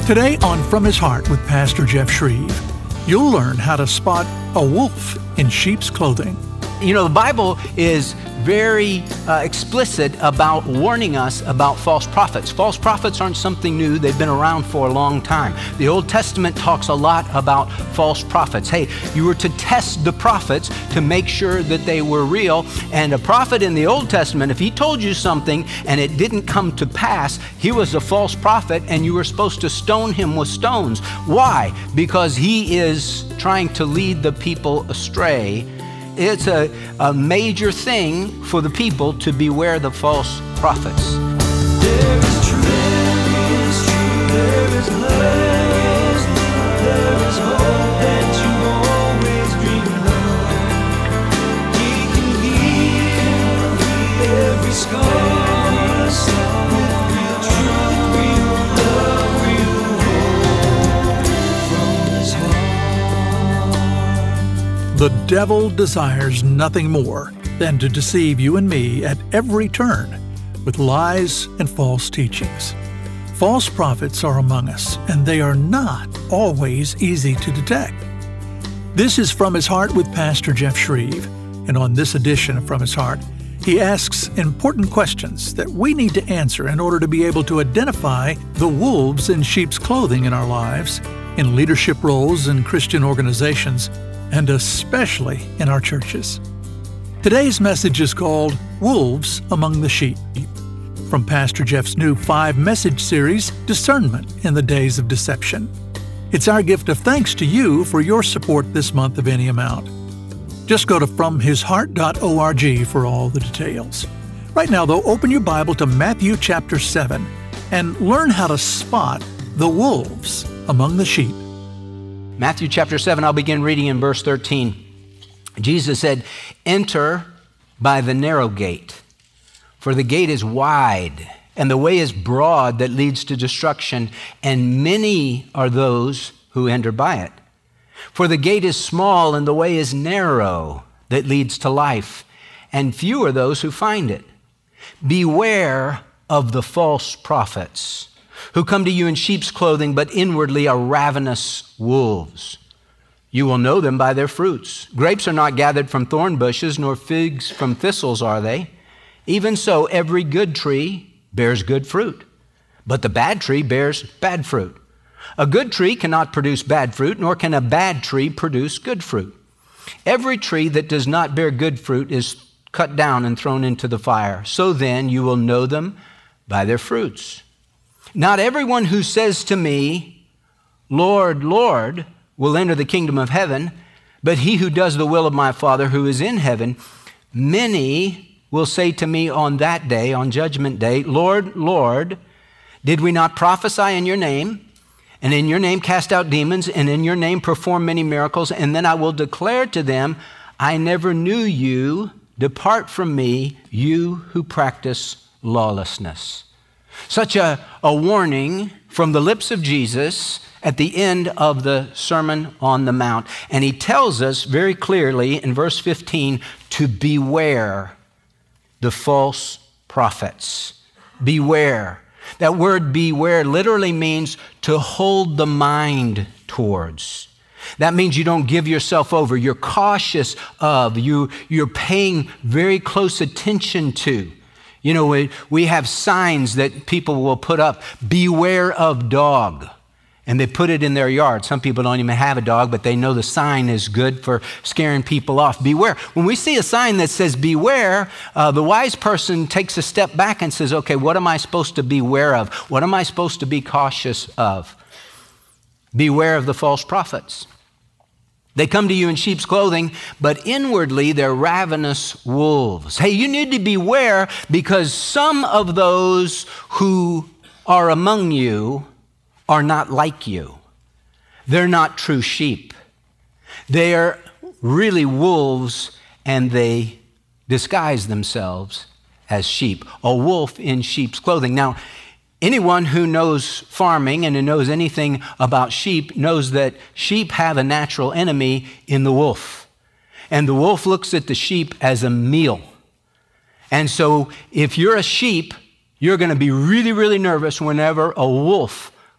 Today on From His Heart with Pastor Jeff Shreve, you'll learn how to spot a wolf in sheep's clothing. You know, the Bible is very explicit about warning us about false prophets. False prophets aren't something new. They've been around for a long time. The Old Testament talks a lot about false prophets. Hey, you were to test the prophets to make sure that they were real. And a prophet in the Old Testament, if he told you something and it didn't come to pass, he was a false prophet and you were supposed to stone him with stones. Why? Because he is trying to lead the people astray. It's a major thing for the people to beware the false prophets. There is truth, there is truth, there is love, there is hope that you always dreamed of. He can heal every scar, with real truth, real love, real hope from His heart. The devil desires nothing more than to deceive you and me at every turn with lies and false teachings. False prophets are among us, and they are not always easy to detect. This is From His Heart with Pastor Jeff Shreve, and on this edition of From His Heart, he asks important questions that we need to answer in order to be able to identify the wolves in sheep's clothing in our lives, in leadership roles in Christian organizations, and especially in our churches. Today's message is called Wolves Among the Sheep, from Pastor Jeff's new 5-message series, Discernment in the Days of Deception. It's our gift of thanks to you for your support this month of any amount. Just go to FromHisHeart.org for all the details. Right now, though, open your Bible to Matthew chapter 7 and learn how to spot the wolves among the sheep. Matthew chapter 7, I'll begin reading in verse 13. Jesus said, "Enter by the narrow gate, for the gate is wide, and the way is broad that leads to destruction, and many are those who enter by it. For the gate is small, and the way is narrow that leads to life, and few are those who find it. Beware of the false prophets, who come to you in sheep's clothing, but inwardly are ravenous wolves. You will know them by their fruits. Grapes are not gathered from thorn bushes, nor figs from thistles are they. Even so, every good tree bears good fruit, but the bad tree bears bad fruit. A good tree cannot produce bad fruit, nor can a bad tree produce good fruit. Every tree that does not bear good fruit is cut down and thrown into the fire. So then you will know them by their fruits. Not everyone who says to me, 'Lord, Lord,' will enter the kingdom of heaven, but he who does the will of my Father who is in heaven. Many will say to me on that day, on judgment day, 'Lord, Lord, did we not prophesy in your name, and in your name cast out demons, and in your name perform many miracles?' And then I will declare to them, 'I never knew you. Depart from me, you who practice lawlessness.'" Such a warning from the lips of Jesus at the end of the Sermon on the Mount. And he tells us very clearly in verse 15 to beware the false prophets. Beware. That word beware literally means to hold the mind towards. That means you don't give yourself over. You're cautious of, you're paying very close attention to. You know, we have signs that people will put up, "Beware of dog," and they put it in their yard. Some people don't even have a dog, but they know the sign is good for scaring people off. Beware. When we see a sign that says beware, the wise person takes a step back and says, okay, what am I supposed to beware of? What am I supposed to be cautious of? Beware of the false prophets. They come to you in sheep's clothing, but inwardly they're ravenous wolves. Hey, you need to beware because some of those who are among you are not like you. They're not true sheep. They are really wolves, and they disguise themselves as sheep. A wolf in sheep's clothing. Now, anyone who knows farming and who knows anything about sheep knows that sheep have a natural enemy in the wolf. And the wolf looks at the sheep as a meal. And so if you're a sheep, you're going to be really, really nervous whenever a wolf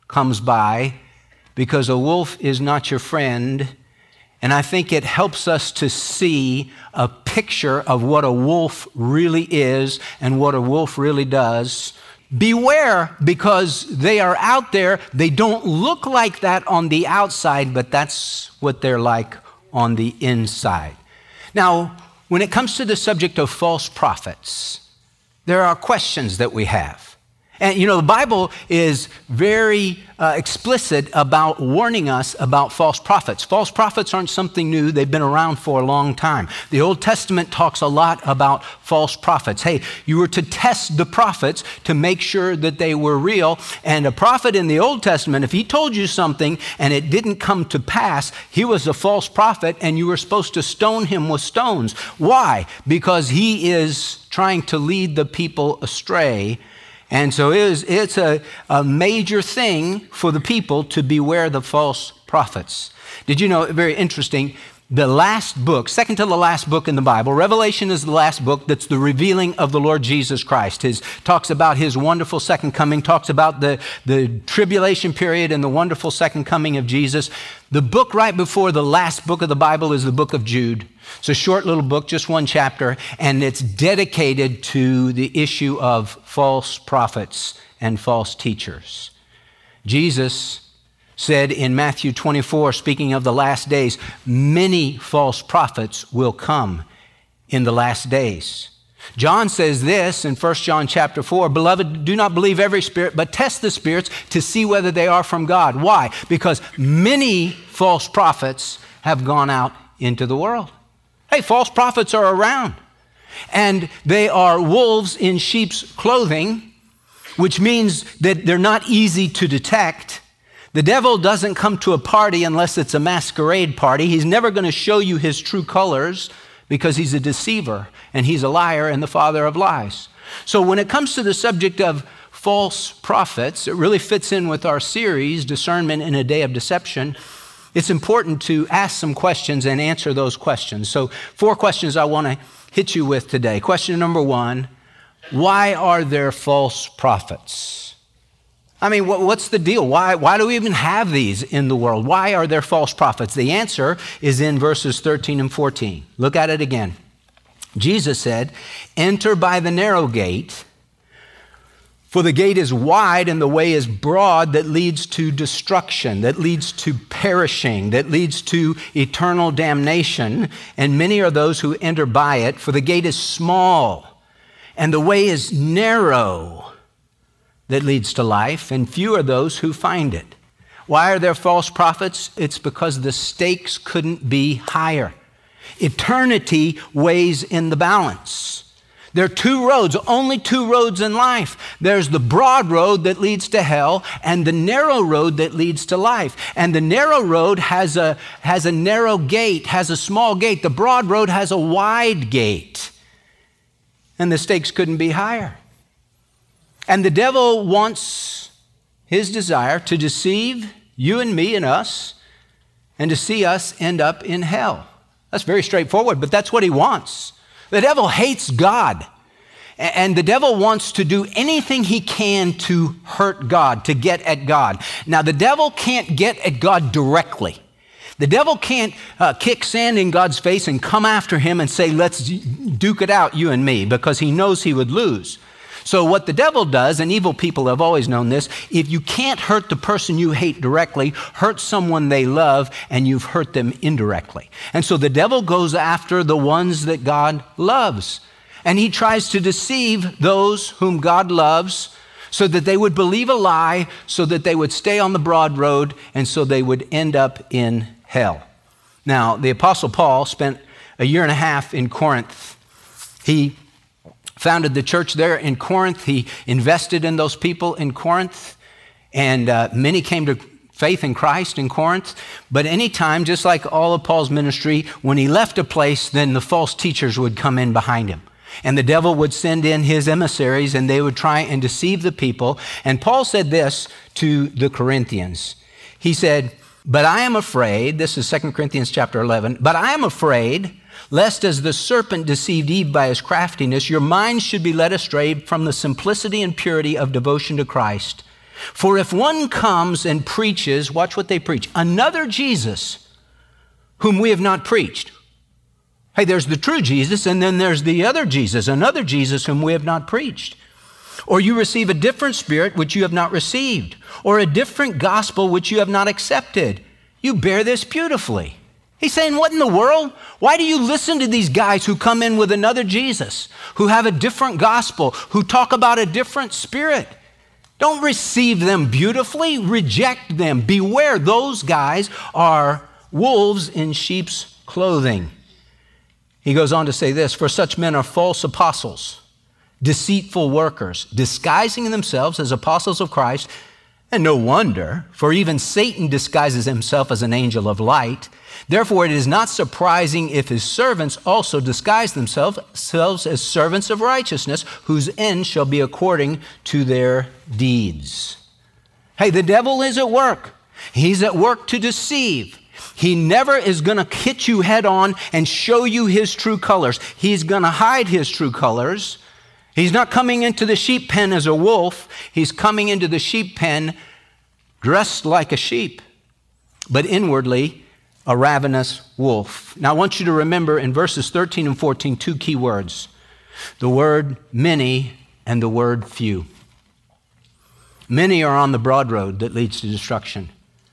comes by, because a wolf is not your friend. And I think it helps us to see a picture of what a wolf really is and what a wolf really does. Beware, because they are out there. They don't look like that on the outside, but that's what they're like on the inside. Now, when it comes to the subject of false prophets, there are questions that we have. And you know, the Bible is very explicit about warning us about false prophets. False prophets aren't something new. They've been around for a long time. The Old Testament talks a lot about false prophets. Hey, you were to test the prophets to make sure that they were real. And a prophet in the Old Testament, if he told you something and it didn't come to pass, he was a false prophet and you were supposed to stone him with stones. Why? Because he is trying to lead the people astray. And so it's a major thing for the people to beware the false prophets. Did you know, very interesting, the last book, second to the last book in the Bible, Revelation is the last book that's the revealing of the Lord Jesus Christ. Talks about his wonderful second coming, talks about the tribulation period and the wonderful second coming of Jesus. The book right before the last book of the Bible is the book of Jude. It's a short little book, just one chapter, and it's dedicated to the issue of false prophets and false teachers. Jesus said in Matthew 24, speaking of the last days, many false prophets will come in the last days. John says this in 1 John chapter 4, beloved, do not believe every spirit, but test the spirits to see whether they are from God. Why? Because many false prophets have gone out into the world. Hey, false prophets are around, and they are wolves in sheep's clothing, which means that they're not easy to detect. The devil doesn't come to a party unless it's a masquerade party. He's never going to show you his true colors because he's a deceiver and he's a liar and the father of lies. So when it comes to the subject of false prophets, it really fits in with our series, Discernment in a Day of Deception. It's important to ask some questions and answer those questions. So 4 questions I want to hit you with today. Question number 1, why are there false prophets? I mean, what's the deal? Why do we even have these in the world? Why are there false prophets? The answer is in verses 13 and 14. Look at it again. Jesus said, enter by the narrow gate, for the gate is wide and the way is broad that leads to destruction, that leads to perishing, that leads to eternal damnation. And many are those who enter by it, for the gate is small and the way is narrow that leads to life, and few are those who find it. Why are there false prophets? It's because the stakes couldn't be higher. Eternity weighs in the balance. There are 2 roads, only 2 roads in life. There's the broad road that leads to hell and the narrow road that leads to life. And the narrow road has a narrow gate, has a small gate. The broad road has a wide gate. And the stakes couldn't be higher. And the devil wants his desire to deceive you and me and us and to see us end up in hell. That's very straightforward, but that's what he wants. The devil hates God, and the devil wants to do anything he can to hurt God, to get at God. Now, the devil can't get at God directly. The devil can't kick sand in God's face and come after him and say, let's duke it out, you and me, because he knows he would lose. So what the devil does, and evil people have always known this, if you can't hurt the person you hate directly, hurt someone they love, and you've hurt them indirectly. And so the devil goes after the ones that God loves. And he tries to deceive those whom God loves so that they would believe a lie, so that they would stay on the broad road, and so they would end up in hell. Now, the Apostle Paul spent a year and a half in Corinth. He founded the church there in Corinth. He invested in those people in Corinth, and many came to faith in Christ in Corinth. But anytime, just like all of Paul's ministry, when he left a place, then the false teachers would come in behind him. And the devil would send in his emissaries, and they would try and deceive the people. And Paul said this to the Corinthians. He said, but I am afraid, this is 2 Corinthians chapter 11, but I am afraid, lest as the serpent deceived Eve by his craftiness, your minds should be led astray from the simplicity and purity of devotion to Christ. For if one comes and preaches, watch what they preach, another Jesus whom we have not preached. Hey, there's the true Jesus, and then there's the other Jesus, another Jesus whom we have not preached. Or you receive a different spirit which you have not received, or a different gospel which you have not accepted. You bear this beautifully. He's saying, what in the world? Why do you listen to these guys who come in with another Jesus, who have a different gospel, who talk about a different spirit? Don't receive them beautifully, reject them. Beware, those guys are wolves in sheep's clothing. He goes on to say this, for such men are false apostles, deceitful workers, disguising themselves as apostles of Christ. And no wonder, for even Satan disguises himself as an angel of light. Therefore, it is not surprising if his servants also disguise themselves as servants of righteousness, whose end shall be according to their deeds. Hey, the devil is at work. He's at work to deceive. He never is going to hit you head on and show you his true colors. He's going to hide his true colors. He's not coming into the sheep pen as a wolf. He's coming into the sheep pen dressed like a sheep, but inwardly a ravenous wolf. Now I want you to remember in verses 13 and 14 two key words, the word many and the word few. Many are on the broad road that leads to destruction.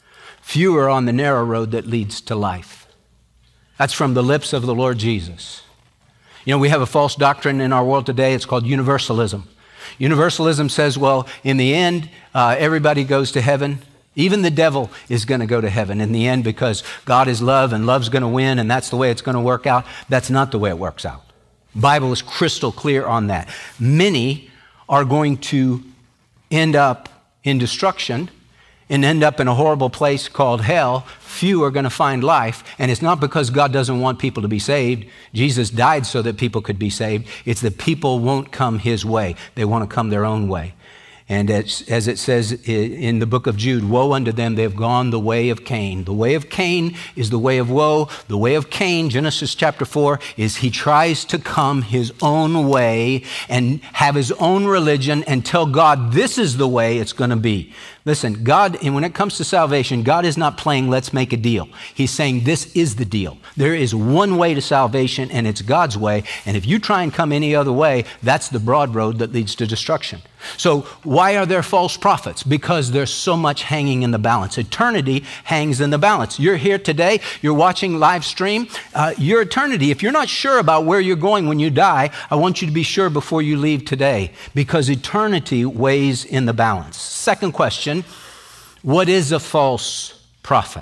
Few are on the narrow road that leads to life. That's from the lips of the Lord Jesus. You know, we have a false doctrine in our world today. It's called universalism. Universalism says, well, in the end, everybody goes to heaven. Even the devil is going to go to heaven in the end because God is love and love's going to win and that's the way it's going to work out. That's not the way it works out. The Bible is crystal clear on that. Many are going to end up in destruction and end up in a horrible place called hell. Few are going to find life, and it's not because God doesn't want people to be saved. Jesus died so that people could be saved. It's that people won't come his way. They want to come their own way. And as it says in the book of Jude, woe unto them, they have gone the way of Cain. The way of Cain is the way of woe. The way of Cain, Genesis chapter 4, is he tries to come his own way and have his own religion and tell God this is the way it's going to be. Listen, God, and when it comes to salvation, God is not playing let's make a deal. He's saying this is the deal. There is one way to salvation, and it's God's way. And if you try and come any other way, that's the broad road that leads to destruction. So why are there false prophets? Because there's so much hanging in the balance. Eternity hangs in the balance. You're here today, you're watching live stream, your eternity. If you're not sure about where you're going when you die, I want you to be sure before you leave today, because eternity weighs in the balance. Second question, what is a false prophet?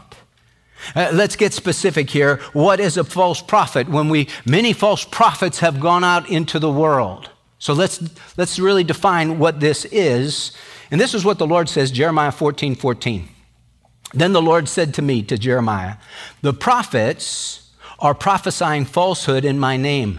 Let's get specific here. What is a false prophet? Many false prophets have gone out into the world. So let's really define what this is. And this is what the Lord says, Jeremiah 14:14. Then the Lord said to me, to Jeremiah, the prophets are prophesying falsehood in my name.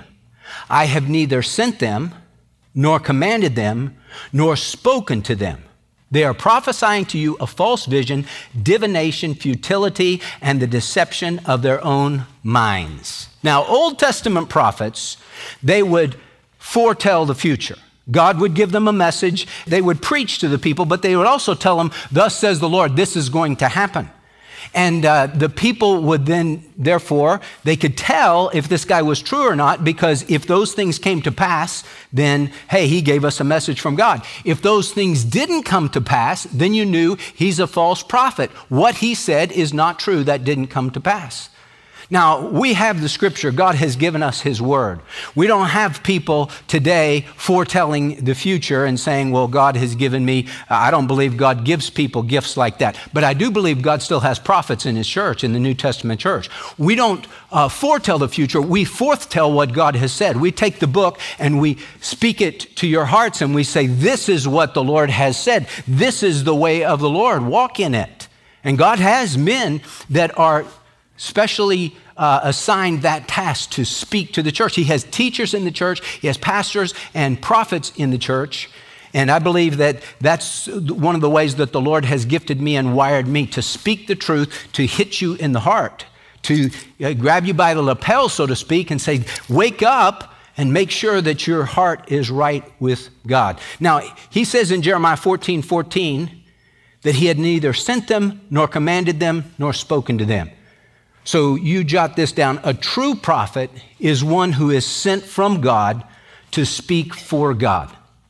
I have neither sent them, nor commanded them, nor spoken to them. They are prophesying to you a false vision, divination, futility, and the deception of their own minds. Now, Old Testament prophets, they would foretell the future. God would give them a message. They would preach to the people, but they would also tell them, thus says the Lord, this is going to happen. And the people would then, therefore, they could tell if this guy was true or not, because if those things came to pass, then, hey, he gave us a message from God. If those things didn't come to pass, then you knew he's a false prophet. What he said is not true. That didn't come to pass. Now, we have the scripture. God has given us his word. We don't have people today foretelling the future and saying, well, God has given me, I don't believe God gives people gifts like that. But I do believe God still has prophets in his church, in the New Testament church. We don't foretell the future. We forthtell what God has said. We take the book and we speak it to your hearts and we say, this is what the Lord has said. This is the way of the Lord. Walk in it. And God has men that are specially assigned that task to speak to the church. He has teachers in the church. He has pastors and prophets in the church. And I believe that that's one of the ways that the Lord has gifted me and wired me to speak the truth, to hit you in the heart, to grab you by the lapel, so to speak, and say, wake up and make sure that your heart is right with God. Now, he says in Jeremiah 14:14, that he had neither sent them, nor commanded them, nor spoken to them. So you jot this down. A true prophet is one who is sent from God to speak for God.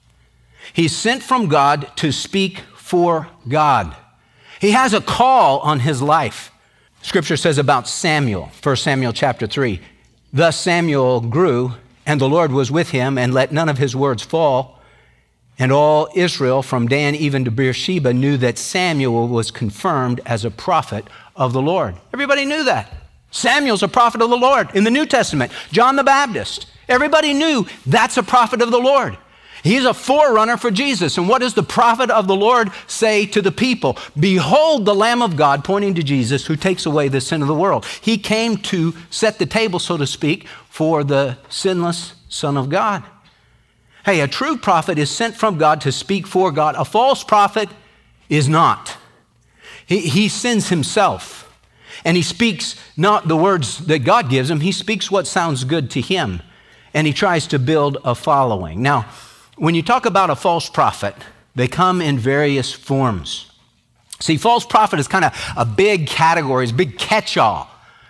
He's sent from God to speak for God. He has a call on his life. Scripture says about Samuel, 1 Samuel chapter 3, thus Samuel grew, and the Lord was with him, and let none of his words fall. And all Israel, from Dan even to Beersheba, knew that Samuel was confirmed as a prophet of the Lord. Everybody knew that. Samuel's a prophet of the Lord. In the New Testament, John the Baptist, everybody knew that's a prophet of the Lord. He's a forerunner for Jesus. And what does the prophet of the Lord say to the people? Behold the Lamb of God, pointing to Jesus, who takes away the sin of the world. He came to set the table, so to speak, for the sinless Son of God. Hey, a true prophet is sent from God to speak for God. A false prophet is not. He sends himself. And he speaks not the words that God gives him. He speaks what sounds good to him. And he tries to build a following. Now, when you talk about a false prophet, they come in various forms. See, false prophet is kind of a big category, it's a big catch-all.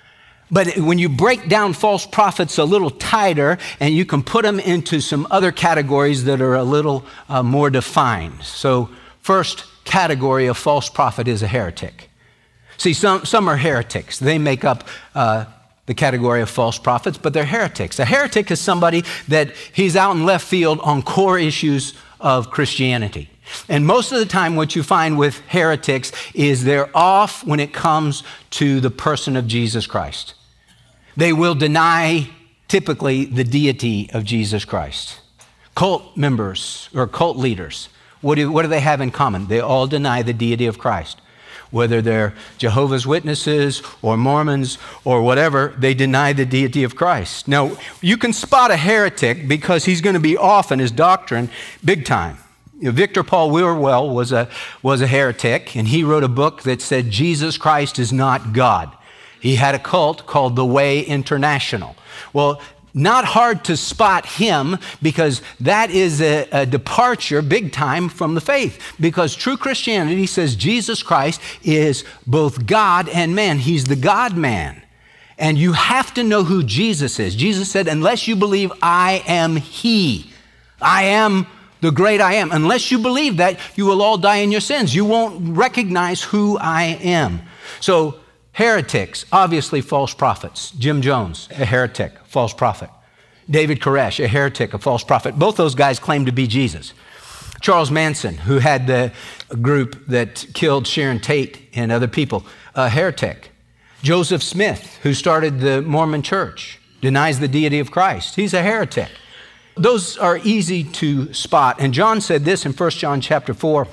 But when you break down false prophets a little tighter, and you can put them into some other categories that are a little more defined. So first category of false prophet is a heretic. See, some are heretics. They make up the category of false prophets, but they're heretics. A heretic is somebody that he's out in left field on core issues of Christianity. And most of the time what you find with heretics is they're off when it comes to the person of Jesus Christ. They will deny typically the deity of Jesus Christ. Cult members or cult leaders, what do they have in common? They all deny the deity of Christ. Whether they're Jehovah's Witnesses or Mormons or whatever, they deny the deity of Christ. Now, you can spot a heretic because he's going to be off in his doctrine big time. Victor Paul Wierwell was a heretic, and he wrote a book that said Jesus Christ is not God. He had a cult called The Way International. Well, not hard to spot him because that is a departure big time from the faith. Because true Christianity says Jesus Christ is both God and man. He's the God-man. And you have to know who Jesus is. Jesus said, unless you believe I am He, I am the great I am. Unless you believe that, you will all die in your sins. You won't recognize who I am. So heretics, obviously false prophets. Jim Jones, a heretic, false prophet. David Koresh, a heretic, a false prophet. Both those guys claim to be Jesus. Charles Manson, who had the group that killed Sharon Tate and other people, a heretic. Joseph Smith, who started the Mormon Church, denies the deity of Christ. He's a heretic. Those are easy to spot. And John said this in 1 John chapter 4.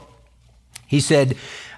He said,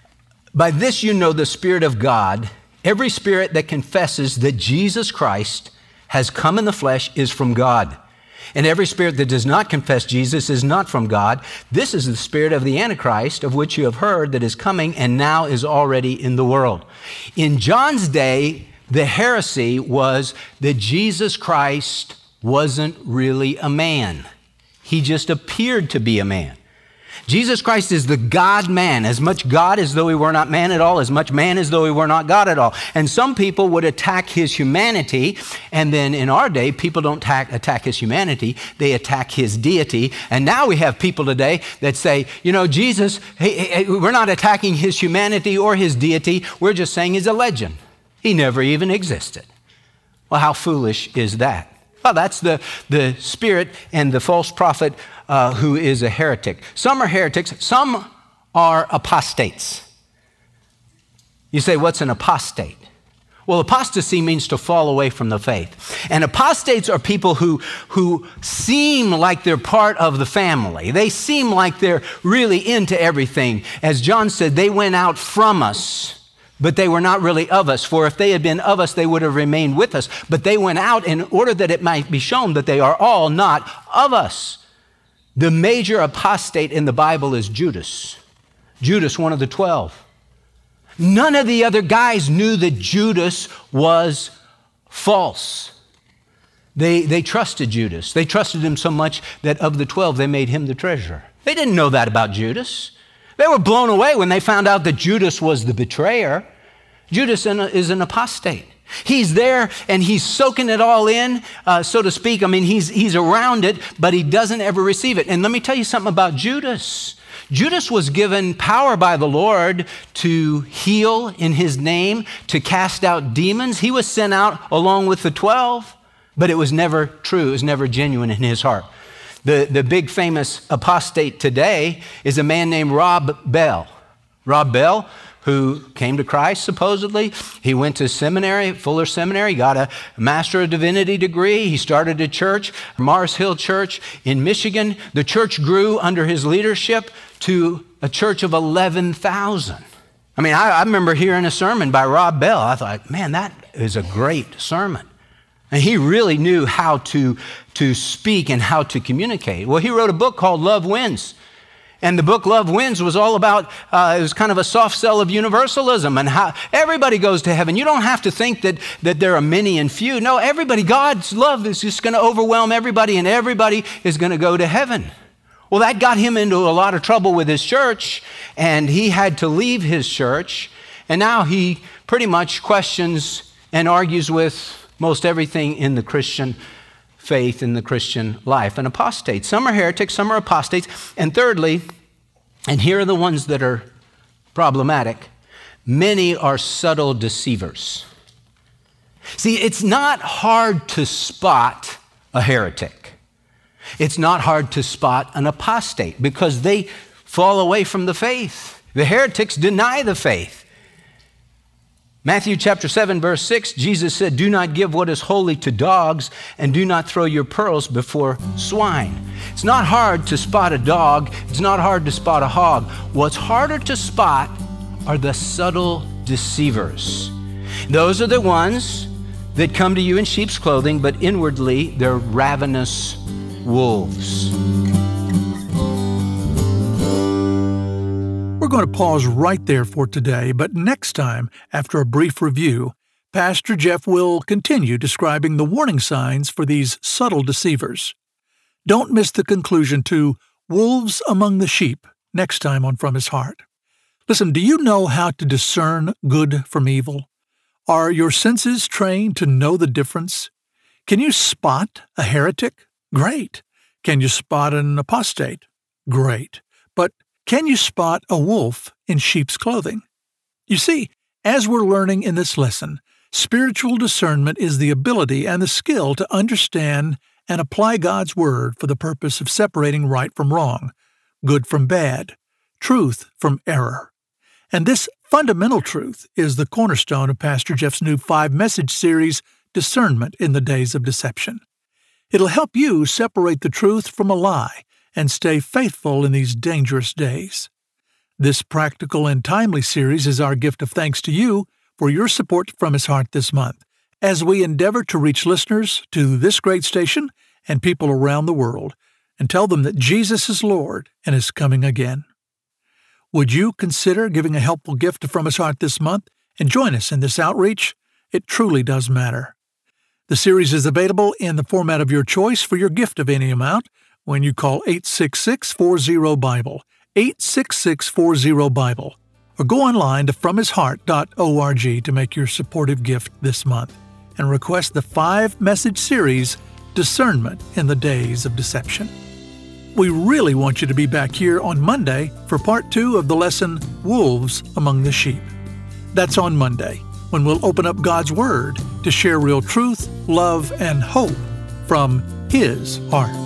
by this you know the Spirit of God. Every spirit that confesses that Jesus Christ has come in the flesh is from God. And every spirit that does not confess Jesus is not from God. This is the spirit of the Antichrist, of which you have heard that is coming and now is already in the world. In John's day, the heresy was that Jesus Christ wasn't really a man. He just appeared to be a man. Jesus Christ is the God-man, as much God as though he were not man at all, as much man as though he were not God at all. And some people would attack his humanity, and then in our day, people don't attack his humanity, they attack his deity. And now we have people today that say, you know, Jesus, we're not attacking his humanity or his deity, we're just saying he's a legend. He never even existed. Well, how foolish is that? Well, that's the spirit and the false prophet who is a heretic. Some are heretics. Some are apostates. You say, what's an apostate? Well, apostasy means to fall away from the faith. And apostates are people who seem like they're part of the family. They seem like they're really into everything. As John said, they went out from us, but they were not really of us. For if they had been of us, they would have remained with us. But they went out in order that it might be shown that they are all not of us. The major apostate in the Bible is Judas. Judas, one of the 12. None of the other guys knew that Judas was false. They trusted Judas. They trusted him so much that of the 12, they made him the treasurer. They didn't know that about Judas. They were blown away when they found out that Judas was the betrayer. Judas is an apostate. He's there and he's soaking it all in, so to speak. I mean, he's around it, but he doesn't ever receive it. And let me tell you something about Judas. Judas was given power by the Lord to heal in his name, to cast out demons. He was sent out along with the 12, but it was never true. It was never genuine in his heart. The big famous apostate today is a man named Rob Bell. Rob Bell, who came to Christ, supposedly. He went to seminary, Fuller Seminary, got a Master of Divinity degree. He started a church, Mars Hill Church in Michigan. The church grew under his leadership to a church of 11,000. I mean, I remember hearing a sermon by Rob Bell. I thought, man, that is a great sermon. And he really knew how to speak and how to communicate. Well, he wrote a book called Love Wins. And the book Love Wins was all about, it was kind of a soft sell of universalism and how everybody goes to heaven. You don't have to think that there are many and few. No, everybody, God's love is just going to overwhelm everybody and everybody is going to go to heaven. Well, that got him into a lot of trouble with his church and he had to leave his church. And now he pretty much questions and argues with most everything in the Christian faith, in the Christian life. An apostate. Some are heretics, some are apostates. And thirdly, and here are the ones that are problematic, many are subtle deceivers. See, it's not hard to spot a heretic. It's not hard to spot an apostate because they fall away from the faith. The heretics deny the faith. Matthew chapter 7, verse 6, Jesus said, "Do not give what is holy to dogs, and do not throw your pearls before swine." It's not hard to spot a dog. It's not hard to spot a hog. What's harder to spot are the subtle deceivers. Those are the ones that come to you in sheep's clothing, but inwardly they're ravenous wolves. We're going to pause right there for today, but next time, after a brief review, Pastor Jeff will continue describing the warning signs for these subtle deceivers. Don't miss the conclusion to Wolves Among the Sheep next time on From His Heart. Listen, do you know how to discern good from evil? Are your senses trained to know the difference? Can you spot a heretic? Great. Can you spot an apostate? Great. But can you spot a wolf in sheep's clothing? You see, as we're learning in this lesson, spiritual discernment is the ability and the skill to understand and apply God's Word for the purpose of separating right from wrong, good from bad, truth from error. And this fundamental truth is the cornerstone of Pastor Jeff's new 5-message series, Discernment in the Days of Deception. It'll help you separate the truth from a lie and stay faithful in these dangerous days. This practical and timely series is our gift of thanks to you for your support from His Heart this month, as we endeavor to reach listeners to this great station and people around the world, and tell them that Jesus is Lord and is coming again. Would you consider giving a helpful gift to From His Heart this month and join us in this outreach? It truly does matter. The series is available in the format of your choice for your gift of any amount when you call 866-40-BIBLE, 866-40-BIBLE, or go online to FromHisHeart.org to make your supportive gift this month and request the 5-message series, Discernment in the Days of Deception. We really want you to be back here on Monday for part 2 of the lesson, Wolves Among the Sheep. That's on Monday, when we'll open up God's Word to share real truth, love, and hope from His heart.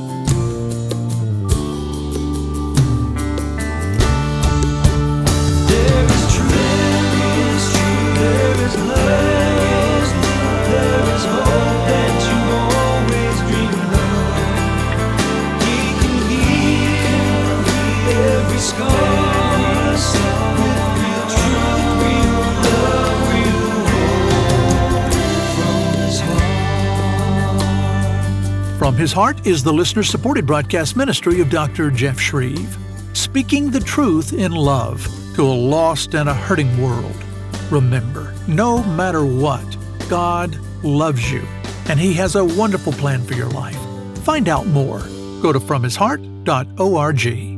From His Heart is the listener-supported broadcast ministry of Dr. Jeff Shreve, speaking the truth in love to a lost and a hurting world. Remember, no matter what, God loves you, and He has a wonderful plan for your life. Find out more. Go to FromHisHeart.org.